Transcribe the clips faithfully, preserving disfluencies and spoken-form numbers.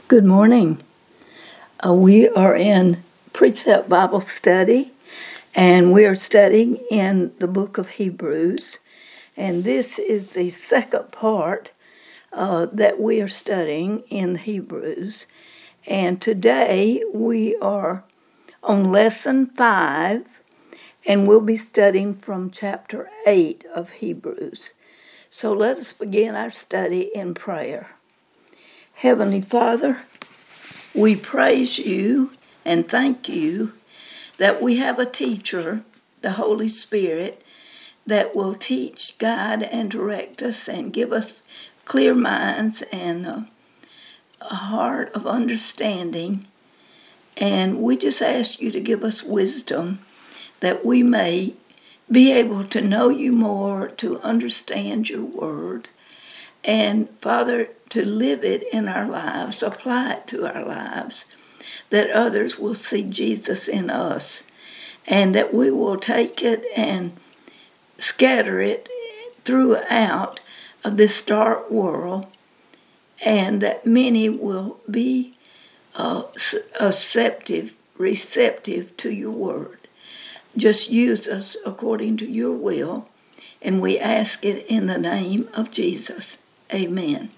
Good morning. Uh, we are in Precept Bible Study, and we are studying in the book of Hebrews. And this is the second part uh, that we are studying in Hebrews. And today we are on lesson five, and we'll be studying from chapter eight of Hebrews. So let us begin our study in prayer. Heavenly Father, we praise you and thank you that we have a teacher, the Holy Spirit, that will teach, guide, and direct us and give us clear minds and a, a heart of understanding. And we just ask you to give us wisdom that we may be able to know you more, to understand your word, and, Father, to live it in our lives, apply it to our lives, that others will see Jesus in us, and that we will take it and scatter it throughout this dark world, and that many will be uh, receptive, receptive to your word. Just use us according to your will, and we ask it in the name of Jesus. Amen.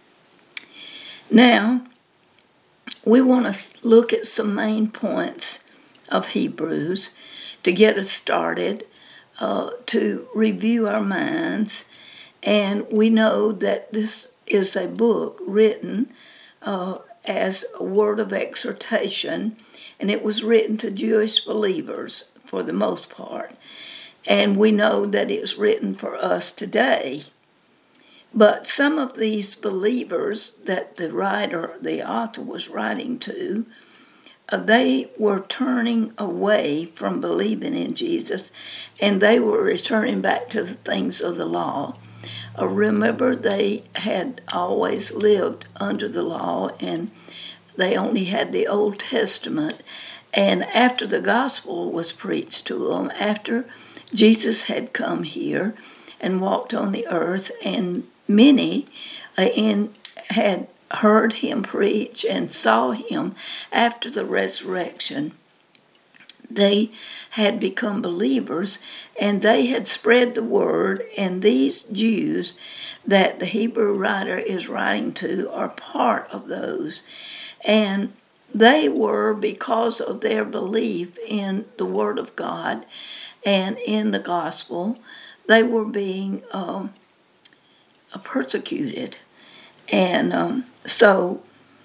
Now, we want to look at some main points of Hebrews to get us started, uh, to review our minds. And we know that this is a book written uh, as a word of exhortation, and it was written to Jewish believers for the most part. And we know that it's written for us today. But some of these believers that the writer, the author was writing to, uh, they were turning away from believing in Jesus, and they were returning back to the things of the law. Uh, remember, they had always lived under the law, and they only had the Old Testament. And after the gospel was preached to them, after Jesus had come here and walked on the earth, and many uh, in, had heard him preach and saw him after the resurrection. They had become believers, and they had spread the word, and these Jews that the Hebrew writer is writing to are part of those. And they were, because of their belief in the Word of God and in the gospel, they were being um, persecuted. And um, so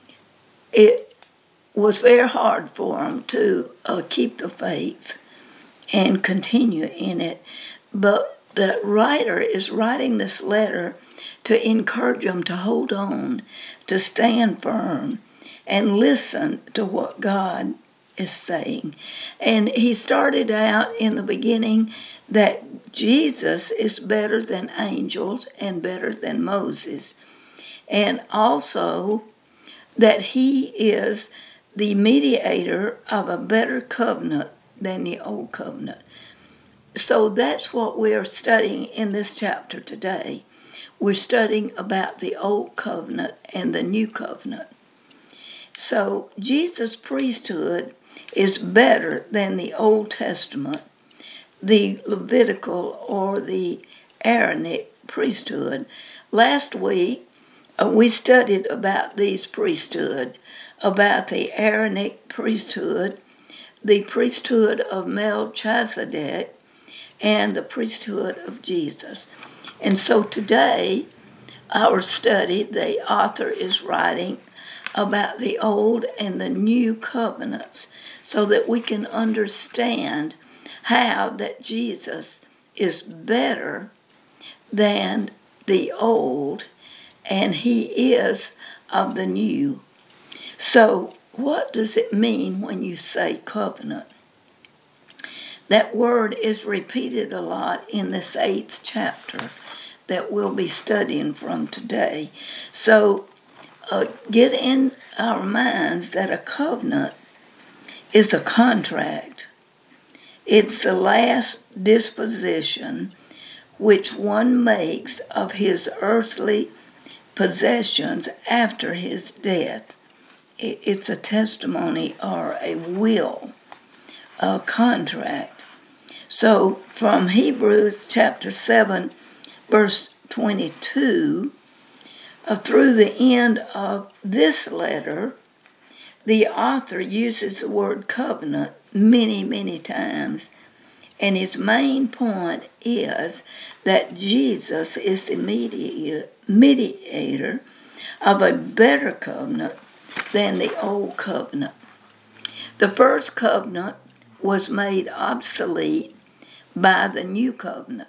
it was very hard for them to uh, keep the faith and continue in it. But the writer is writing this letter to encourage them to hold on, to stand firm, and listen to what God is saying. And he started out in the beginning that Jesus is better than angels and better than Moses. And also that he is the mediator of a better covenant than the old covenant. So that's what we are studying in this chapter today. We're studying about the old covenant and the new covenant. So Jesus' priesthood is better than the Old Testament, the Levitical or the Aaronic priesthood. Last week, uh, we studied about these priesthood, about the Aaronic priesthood, the priesthood of Melchizedek, and the priesthood of Jesus. And so today, our study, the author is writing about the old and the new covenants so that we can understand how that Jesus is better than the old and he is of the new. So what does it mean when you say covenant? That word is repeated a lot in this eighth chapter that we'll be studying from today. So uh, get in our minds that a covenant is a contract. It's the last disposition which one makes of his earthly possessions after his death. it's a testimony or a will, a contract. So from Hebrews chapter seven, verse twenty-two, uh, through the end of this letter, the author uses the word covenant many, many times. And his main point is that Jesus is the mediator, mediator of a better covenant than the old covenant. The first covenant was made obsolete by the new covenant.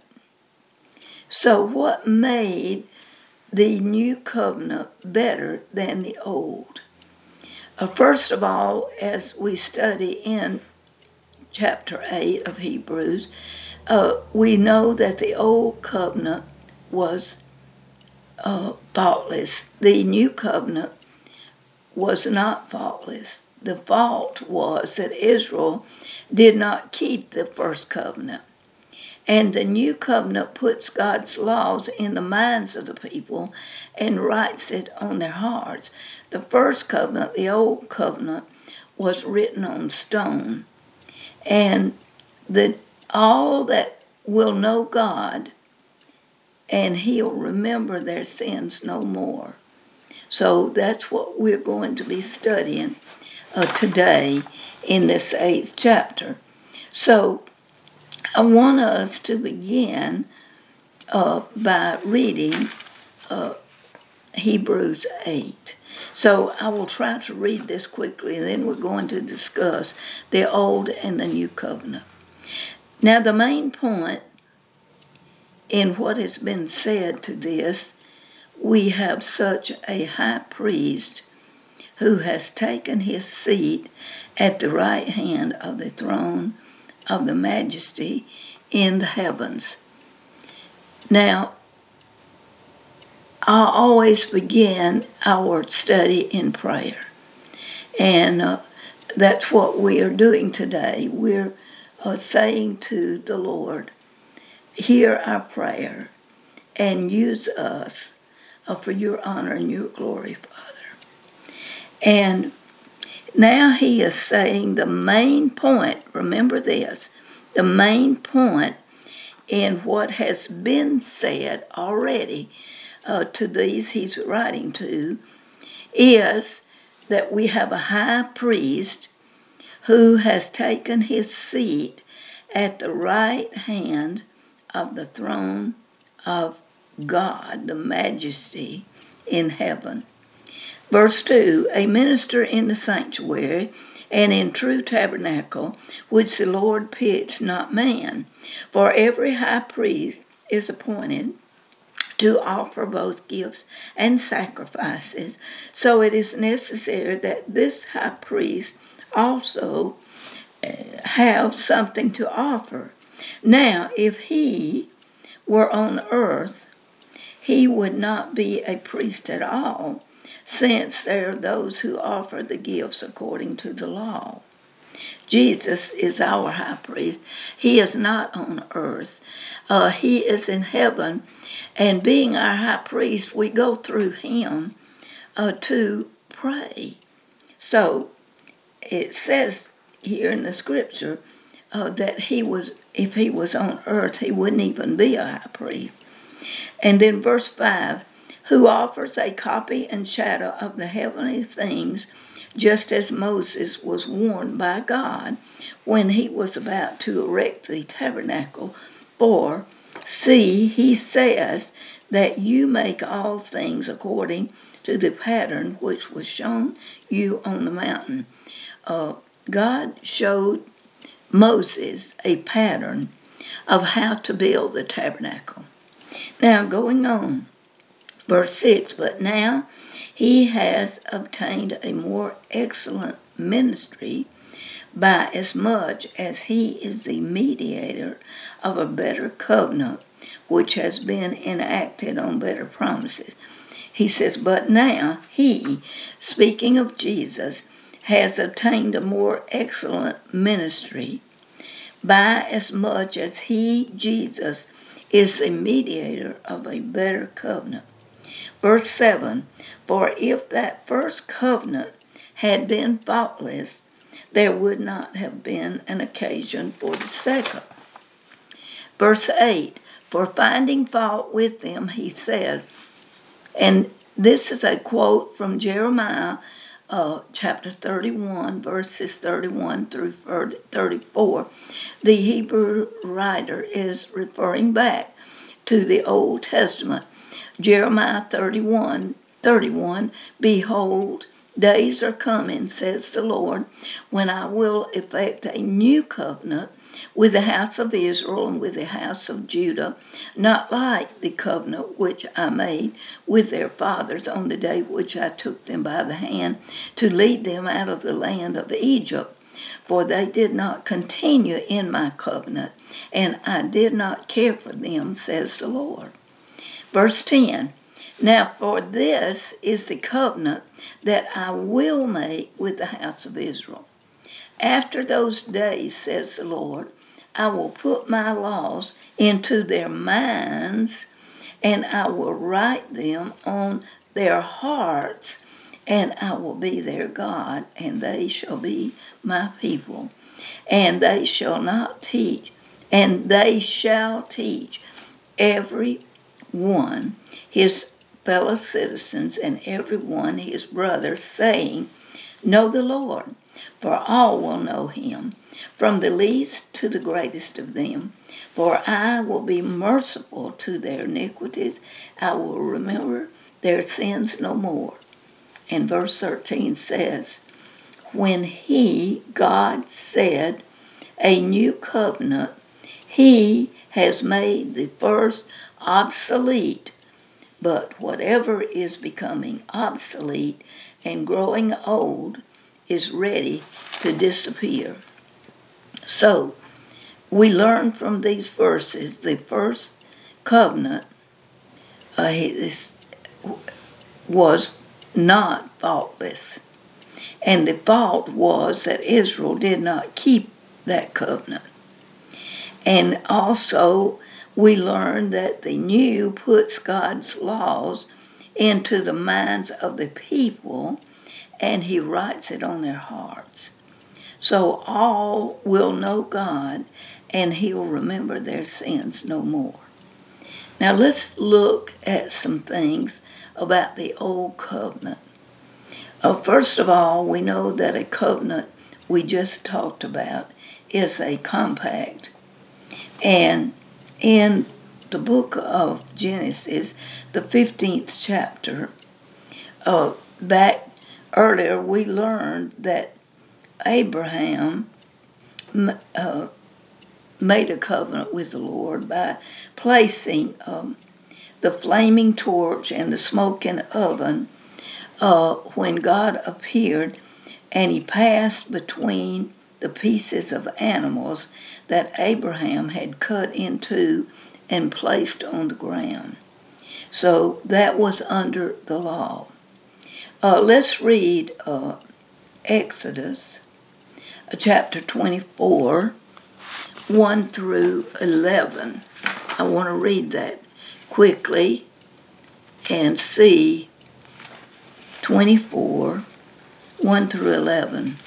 So what made the new covenant better than the old? Uh, first of all, as we study in chapter eight of Hebrews, uh, we know that the old covenant was uh, faultless. The new covenant was not faultless. The fault was that Israel did not keep the first covenant. And the new covenant puts God's laws in the minds of the people and writes it on their hearts. The first covenant, the old covenant, was written on stone. And the all that will know God, and he'll remember their sins no more. So that's what we're going to be studying uh, today in this eighth chapter. So I want us to begin uh, by reading uh, Hebrews eight. So I will try to read this quickly, and then we're going to discuss the Old and the New Covenant. Now, the main point in what has been said to this, we have such a high priest who has taken his seat at the right hand of the throne of the majesty in the heavens. Now, I always begin our study in prayer. And uh, that's what we are doing today. We're uh, saying to the Lord, hear our prayer and use us uh, for your honor and your glory, Father. And now he is saying the main point, remember this, the main point in what has been said already Uh, to these he's writing to, is that we have a high priest who has taken his seat at the right hand of the throne of God, the majesty in heaven. Verse two, a minister in the sanctuary and in true tabernacle, which the Lord pitched, not man. For every high priest is appointed to offer both gifts and sacrifices. So it is necessary that this high priest also have something to offer. Now, if he were on earth, he would not be a priest at all, since there are those who offer the gifts according to the law. Jesus is our high priest. He is not on earth. Uh, he is in heaven. And being our high priest, we go through him uh, to pray. So it says here in the scripture uh, that he was, if he was on earth, he wouldn't even be a high priest. And then verse five, who offers a copy and shadow of the heavenly things, just as Moses was warned by God when he was about to erect the tabernacle. For, see, he says that you make all things according to the pattern which was shown you on the mountain. Uh, God showed Moses a pattern of how to build the tabernacle. Now, going on, verse six, but now he has obtained a more excellent ministry, by as much as he is the mediator of a better covenant, which has been enacted on better promises. He says, but now he, speaking of Jesus, has obtained a more excellent ministry, by as much as he, Jesus, is the mediator of a better covenant. Verse seven, for if that first covenant had been faultless, there would not have been an occasion for the second. Verse eight, for finding fault with them, he says, and this is a quote from Jeremiah uh, chapter thirty-one, verses thirty-one through thirty-four. The Hebrew writer is referring back to the Old Testament. Jeremiah thirty-one, thirty-one, behold, days are coming, says the Lord, when I will effect a new covenant with the house of Israel and with the house of Judah, not like the covenant which I made with their fathers on the day which I took them by the hand to lead them out of the land of Egypt. For they did not continue in my covenant, and I did not care for them, says the Lord. Verse ten, now for this is the covenant that I will make with the house of Israel. After those days, says the Lord, I will put my laws into their minds, and I will write them on their hearts, and I will be their God, and they shall be my people. And they shall not teach, and they shall teach every one his fellow citizens and every one his brother, saying, know the Lord, for all will know him, from the least to the greatest of them. For I will be merciful to their iniquities, I will remember their sins no more. And verse thirteen says, when he, God, said, a new covenant, he has made the first obsolete, but whatever is becoming obsolete and growing old is ready to disappear. So, we learn from these verses the first covenant uh, was not faultless. And the fault was that Israel did not keep that covenant. And also, we learn that the new puts God's laws into the minds of the people, and he writes it on their hearts. So all will know God, and he'll remember their sins no more. Now let's look at some things about the Old Covenant. Uh, first of all, we know that a covenant we just talked about is a compact. And in the book of Genesis, the fifteenth chapter, uh, back earlier we learned that Abraham uh, made a covenant with the Lord by placing um, the flaming torch and the smoking oven uh, when God appeared, and he passed between the pieces of animals that Abraham had cut into and placed on the ground. So that was under the law. Uh, let's read uh, Exodus chapter twenty-four, one through eleven. I want to read that quickly and see twenty-four, one through eleven.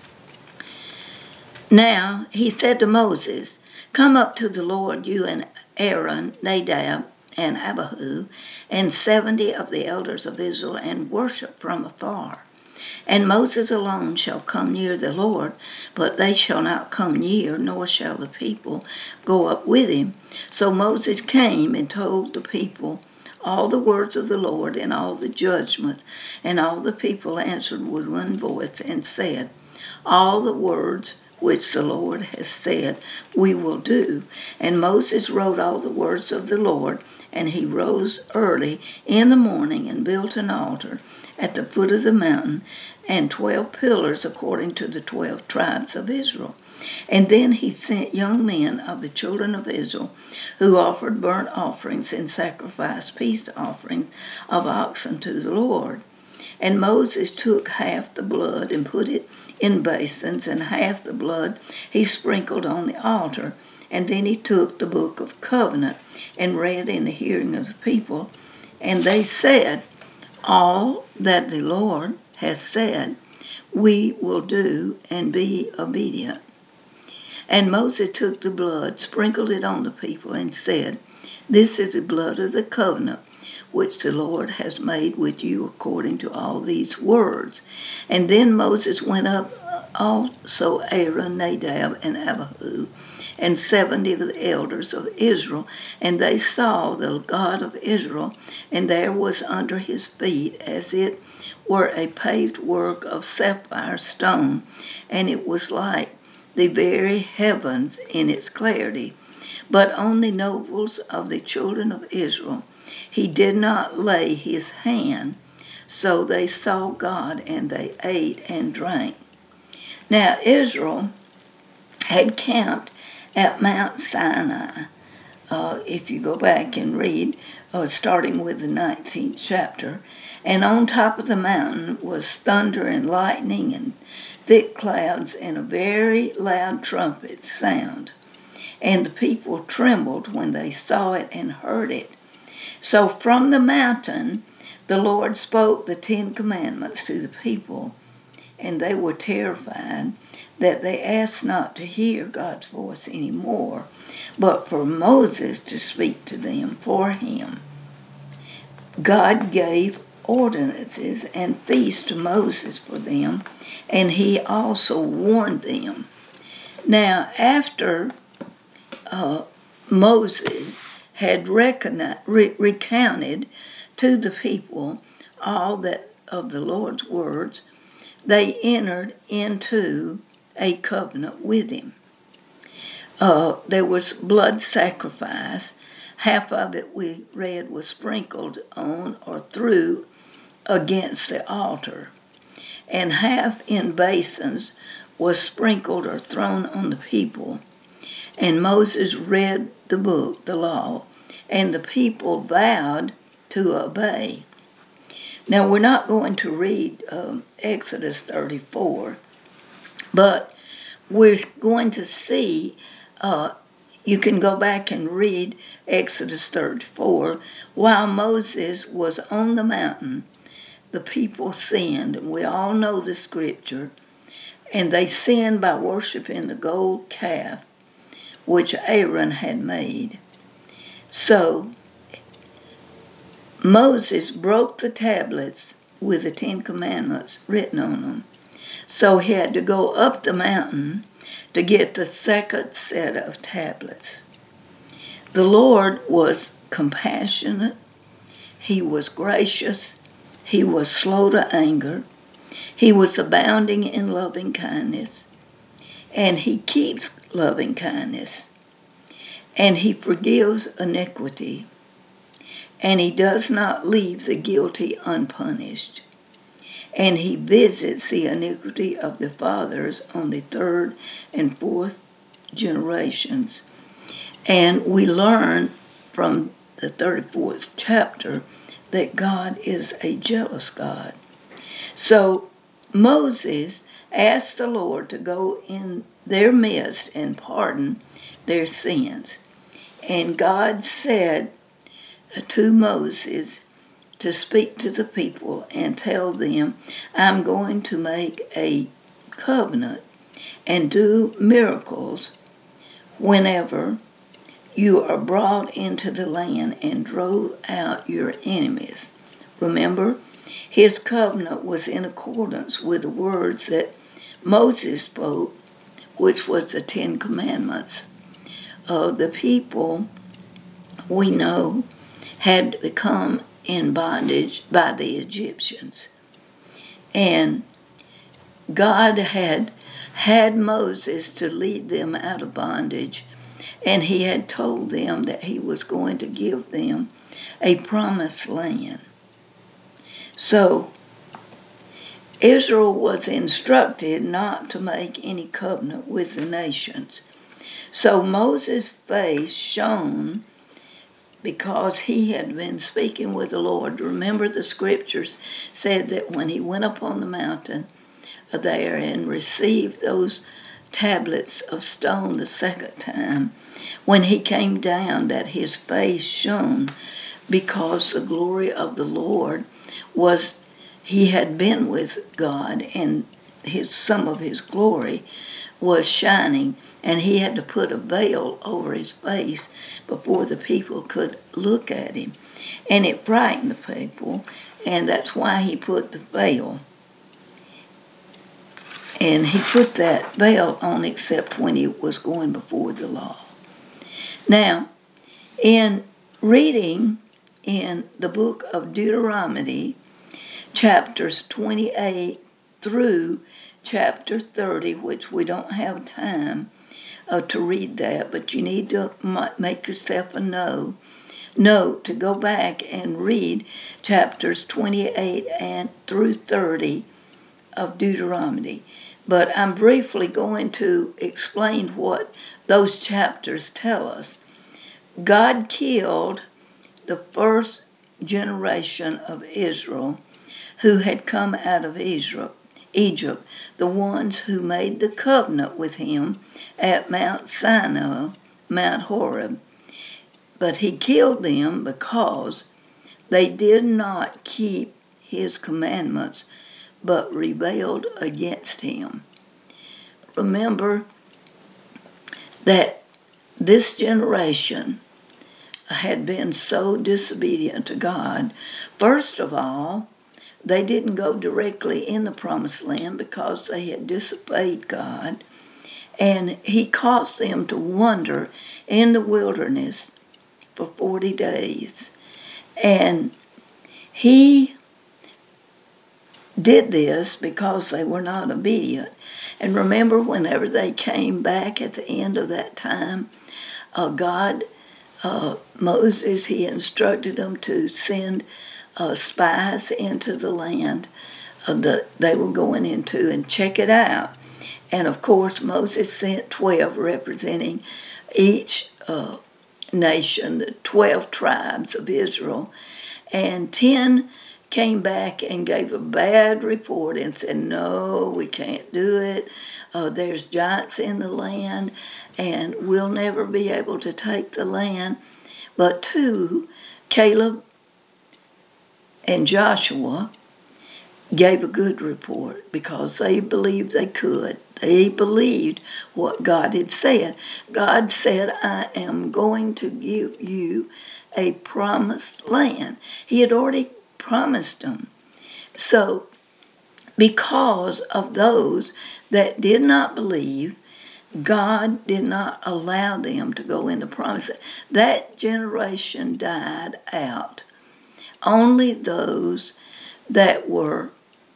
Now he said to Moses, come up to the Lord, you and Aaron, Nadab, and Abihu, and seventy of the elders of Israel, and worship from afar. And Moses alone shall come near the Lord, but they shall not come near, nor shall the people go up with him. So Moses came and told the people all the words of the Lord and all the judgment. And all the people answered with one voice and said, all the words which the Lord has said we will do. And Moses wrote all the words of the Lord, and he rose early in the morning and built an altar at the foot of the mountain, and twelve pillars according to the twelve tribes of Israel. And then he sent young men of the children of Israel, who offered burnt offerings and sacrificed peace offerings of oxen to the Lord. And Moses took half the blood and put it in basins, and half the blood he sprinkled on the altar. And then he took the book of covenant and read in the hearing of the people. And they said, all that the Lord has said, we will do and be obedient. And Moses took the blood, sprinkled it on the people, and said, This is the blood of the covenant which the Lord has made with you according to all these words. And then Moses went up, also Aaron, Nadab, and Abihu, and seventy of the elders of Israel, and they saw the God of Israel, and there was under his feet as it were a paved work of sapphire stone, and it was like the very heavens in its clarity. But on the nobles of the children of Israel he did not lay his hand, so they saw God, and they ate and drank. Now Israel had camped at Mount Sinai. Uh, if you go back and read, uh, starting with the nineteenth chapter, and on top of the mountain was thunder and lightning and thick clouds and a very loud trumpet sound. And the people trembled when they saw it and heard it. So from the mountain the Lord spoke the Ten Commandments to the people, and they were terrified that they asked not to hear God's voice any more, but for Moses to speak to them for him. God gave ordinances and feasts to Moses for them, and he also warned them. Now, after uh, Moses had re- recounted to the people all that of the Lord's words, they entered into a covenant with him. Uh, there was blood sacrifice. Half of it, we read, was sprinkled on or through against the altar, and half in basins was sprinkled or thrown on the people. And Moses read the book, the law, and the people vowed to obey. Now, we're not going to read um, Exodus thirty-four, but we're going to see, uh, you can go back and read Exodus thirty-four. While Moses was on the mountain, the people sinned, and we all know the scripture, and they sinned by worshiping the gold calf which Aaron had made. So Moses broke the tablets with the Ten Commandments written on them. So he had to go up the mountain to get the second set of tablets. The Lord was compassionate. He was gracious. He was slow to anger. He was abounding in loving kindness. And he keeps loving kindness. And he forgives iniquity. And he does not leave the guilty unpunished. And he visits the iniquity of the fathers on the third and fourth generations. And we learn from the thirty-fourth chapter that God is a jealous God. So Moses asked the Lord to go in their midst and pardon their sins. And God said to Moses to speak to the people and tell them, I'm going to make a covenant and do miracles whenever you are brought into the land and drove out your enemies. Remember, his covenant was in accordance with the words that Moses spoke, which was the Ten Commandments. Uh, the people, we know, had become in bondage by the Egyptians. And God had had Moses to lead them out of bondage, and he had told them that he was going to give them a promised land. So Israel was instructed not to make any covenant with the nations. So Moses' face shone because he had been speaking with the Lord. Remember, the scriptures said that when he went up on the mountain there and received those tablets of stone the second time, when he came down, that his face shone because the glory of the Lord was, he had been with God, and his some of his glory was shining, and he had to put a veil over his face before the people could look at him. And it frightened the people, and that's why he put the veil. And he put that veil on except when he was going before the law. Now, in reading in the book of Deuteronomy, chapters twenty-eight through chapter thirty, which we don't have time uh, to read that, but you need to make yourself a note, note to go back and read chapters twenty-eight and through thirty of Deuteronomy. But I'm briefly going to explain what those chapters tell us. God killed the first generation of Israel who had come out of Israel, Egypt, the ones who made the covenant with him at Mount Sinai, Mount Horeb. But he killed them because they did not keep his commandments, but rebelled against him. Remember that this generation had been so disobedient to God. First of all, they didn't go directly in the promised land because they had disobeyed God, and he caused them to wander in the wilderness for forty days. And he did this because they were not obedient. And remember, whenever they came back at the end of that time, uh, God, uh, Moses, he instructed them to send uh, spies into the land uh, that they were going into and check it out. And of course, Moses sent twelve representing each uh, nation, the twelve tribes of Israel, and ten came back and gave a bad report and said, no, we can't do it. Uh, there's giants in the land, and we'll never be able to take the land. But two, Caleb and Joshua, gave a good report because they believed they could. They believed what God had said. God said, I am going to give you a promised land. He had already promised them. So, because of those that did not believe, God did not allow them to go into promise. That generation died out. Only those that were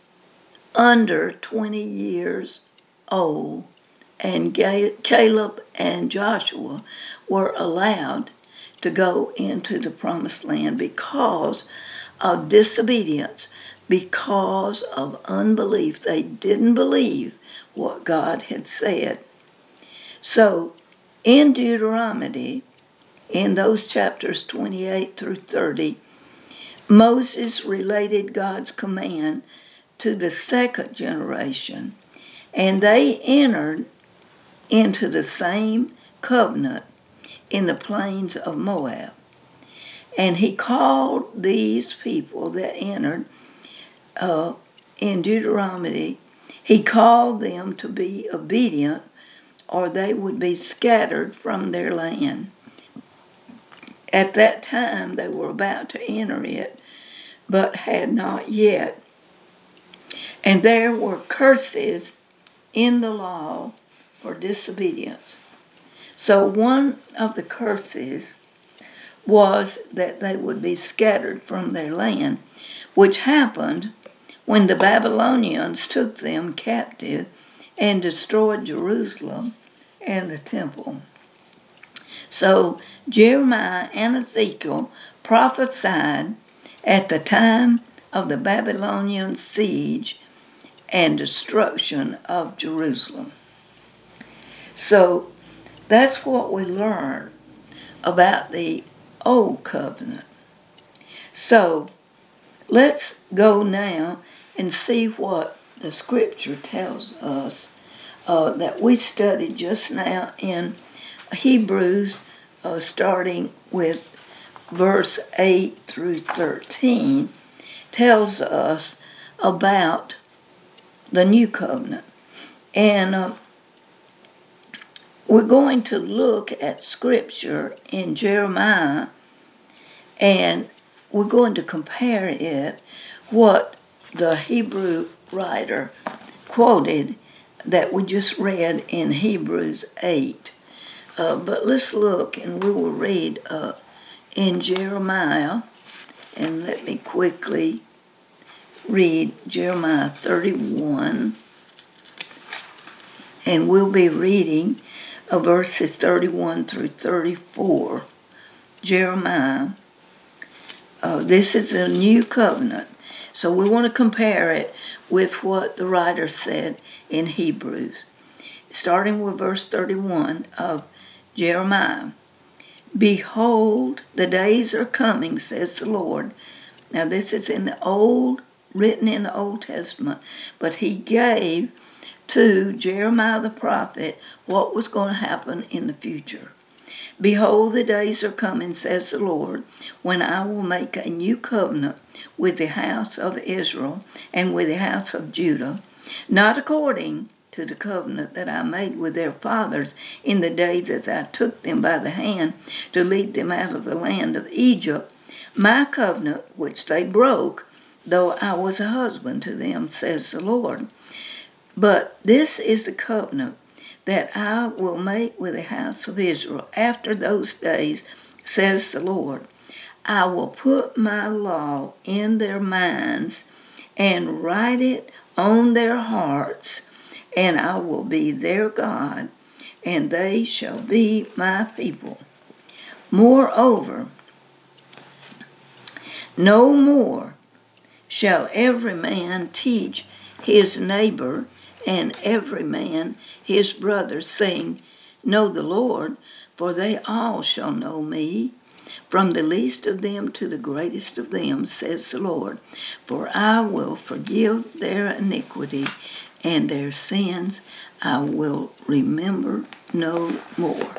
under twenty years old and Caleb and Joshua were allowed to go into the promised land because of disobedience, because of unbelief. They didn't believe what God had said. So, in Deuteronomy, in those chapters twenty-eight through thirty, Moses related God's command to the second generation, and they entered into the same covenant in the plains of Moab. And he called these people that entered uh, in Deuteronomy, he called them to be obedient, or they would be scattered from their land. At that time, they were about to enter it, but had not yet. And there were curses in the law for disobedience. So one of the curses was that they would be scattered from their land, which happened when the Babylonians took them captive and destroyed Jerusalem and the temple. So Jeremiah and Ezekiel prophesied at the time of the Babylonian siege and destruction of Jerusalem. So that's what we learn about the Old Covenant. So let's go now and see what the Scripture tells us uh, that we studied just now in Hebrews, uh, starting with verse eight through thirteen, tells us about the new covenant. And uh, we're going to look at scripture in Jeremiah, and we're going to compare it, what the Hebrew writer quoted that we just read in Hebrews eight. Uh, but let's look, and we will read uh, in Jeremiah, and let me quickly read Jeremiah thirty-one, and we'll be reading uh, verses thirty-one through thirty-four. Jeremiah, uh, this is a new covenant, so we want to compare it with what the writer said in Hebrews. Starting with verse thirty-one of Jeremiah. Behold, the days are coming, says the Lord. Now this is in the Old, written in the Old Testament, but he gave to Jeremiah the prophet what was going to happen in the future. Behold, the days are coming, says the Lord, when I will make a new covenant with the house of Israel and with the house of Judah, not according to the covenant that I made with their fathers in the day that I took them by the hand to lead them out of the land of Egypt, my covenant which they broke, though I was a husband to them, says the Lord. But this is the covenant that I will make with the house of Israel after those days, says the Lord. I will put my law in their minds and write it on their hearts, and I will be their God, and they shall be my people. Moreover, no more shall every man teach his neighbor and every man his brother, saying, Know the Lord, for they all shall know me, from the least of them to the greatest of them, says the Lord. For I will forgive their iniquity, and their sins I will remember no more.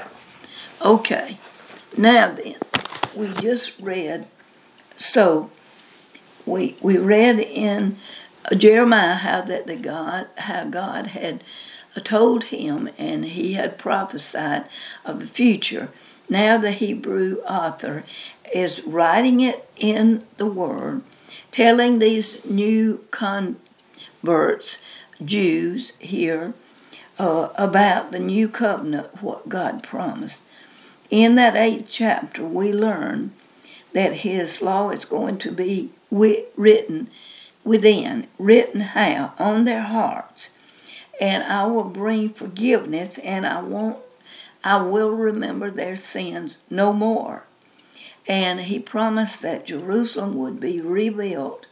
Okay, now then, we just read, so we we read in Jeremiah how that the God, how God had told him, and he had prophesied of the future. Now the Hebrew author is writing it in the Word, telling these new converts, Jews here, uh, about the new covenant, what God promised. In that eighth chapter, we learn that his law is going to be written within, written how? On their hearts. And I will bring forgiveness, and I won't, I will remember their sins no more. And he promised that Jerusalem would be rebuilt,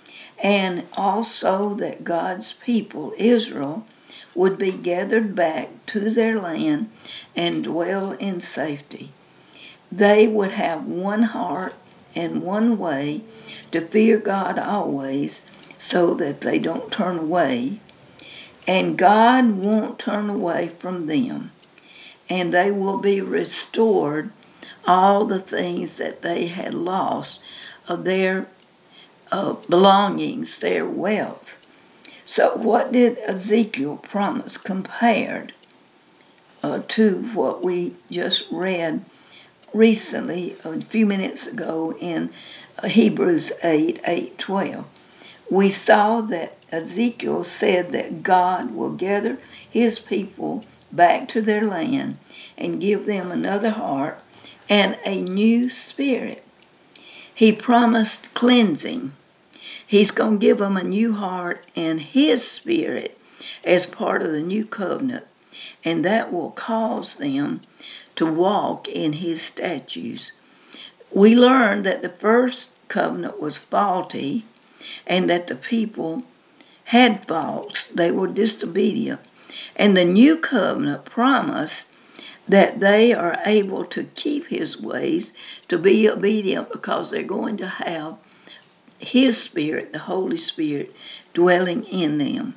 and also that God's people, Israel, would be gathered back to their land and dwell in safety. They would have one heart and one way to fear God always, so that they don't turn away. And God won't turn away from them. And they will be restored all the things that they had lost of their uh, belongings, their wealth. So what did Ezekiel promise compared uh, to what we just read recently, a few minutes ago, in Hebrews eight, eight, twelve? We saw that Ezekiel said that God will gather his people back to their land and give them another heart and a new spirit. He promised cleansing. He's going to give them a new heart and his spirit as part of the new covenant, and that will cause them to walk in his statutes. We learned that the first covenant was faulty and that the people had faults. They were disobedient. And the new covenant promised that they are able to keep his ways, to be obedient, because they're going to have his Spirit, the Holy Spirit, dwelling in them.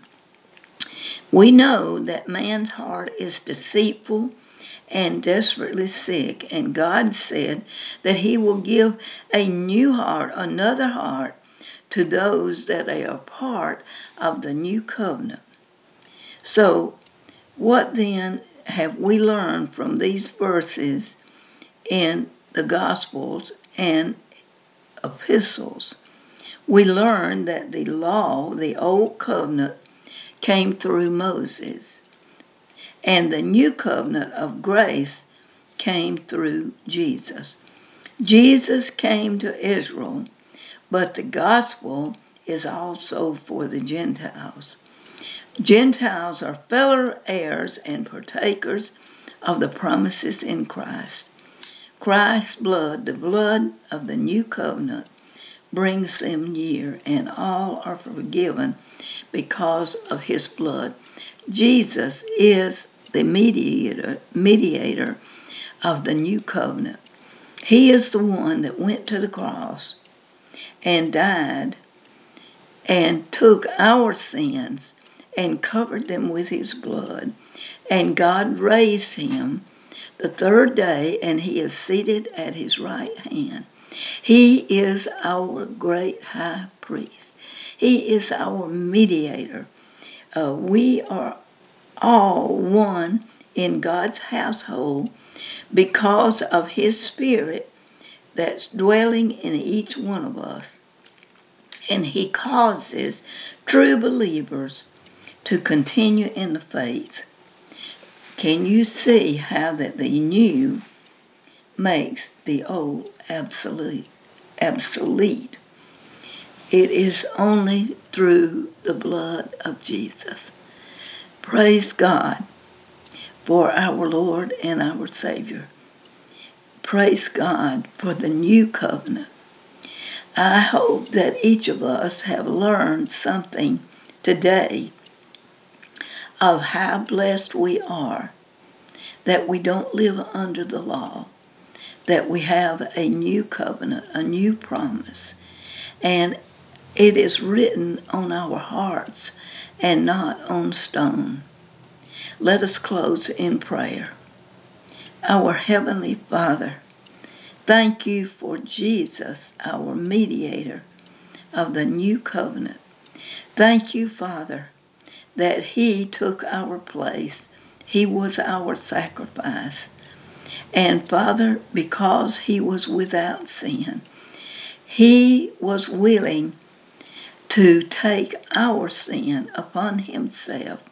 We know that man's heart is deceitful and desperately sick, and God said that he will give a new heart, another heart, to those that are part of the new covenant. So, what then have we learned from these verses in the Gospels and epistles? We learn that the law, the old covenant, came through Moses, and the new covenant of grace came through Jesus. Jesus came to Israel, but the gospel is also for the Gentiles. Gentiles are fellow heirs and partakers of the promises in Christ. Christ's blood, the blood of the new covenant, brings them near, and all are forgiven because of his blood. Jesus is the mediator, mediator of the new covenant. He is the one that went to the cross and died and took our sins and covered them with his blood. And God raised him the third day, and he is seated at his right hand. He is our great high priest. He is our mediator. Uh, we are all one in God's household because of his Spirit that's dwelling in each one of us. And he causes true believers to continue in the faith. Can you see how that the new makes the old obsolete? Obsolete. It is only through the blood of Jesus. Praise God for our Lord and our Savior. Praise God for the new covenant. I hope that each of us have learned something today of how blessed we are that we don't live under the law, that we have a new covenant, a new promise, and it is written on our hearts and not on stone. Let us close in prayer. Our Heavenly Father, thank you for Jesus, our mediator of the new covenant. Thank you, Father, that he took our place. He was our sacrifice. And Father, because he was without sin, he was willing to take our sin upon himself,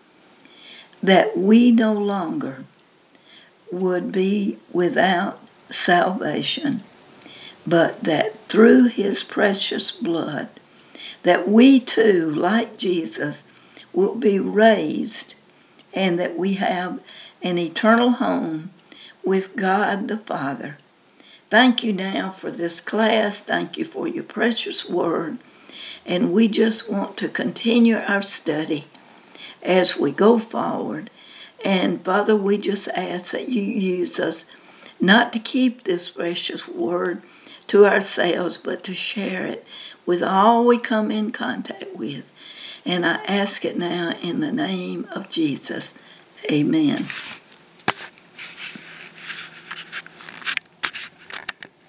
that we no longer would be without salvation, but that through his precious blood, that we too, like Jesus, will be raised, and that we have an eternal home with God the Father. Thank you now for this class. Thank you for your precious word. And we just want to continue our study as we go forward. And Father, we just ask that you use us not to keep this precious word to ourselves, but to share it with all we come in contact with. And I ask it now in the name of Jesus. Amen.